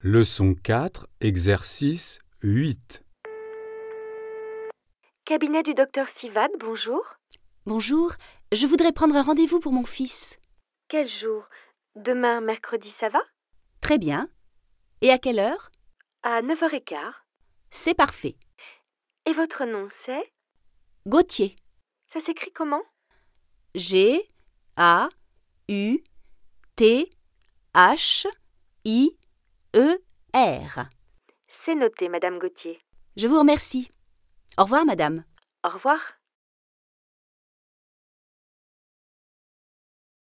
Leçon 4, exercice 8. Cabinet du docteur Sivad, bonjour. Bonjour, je voudrais prendre un rendez-vous pour mon fils. Quel jour? Demain, mercredi, ça va? Très bien. Et à quelle heure? À 9h15. C'est parfait. Et votre nom, c'est? Gauthier. Ça s'écrit comment? G-A-U-T-H-I-E-R. C'est noté, Madame Gauthier. Je vous remercie. Au revoir, madame. Au revoir.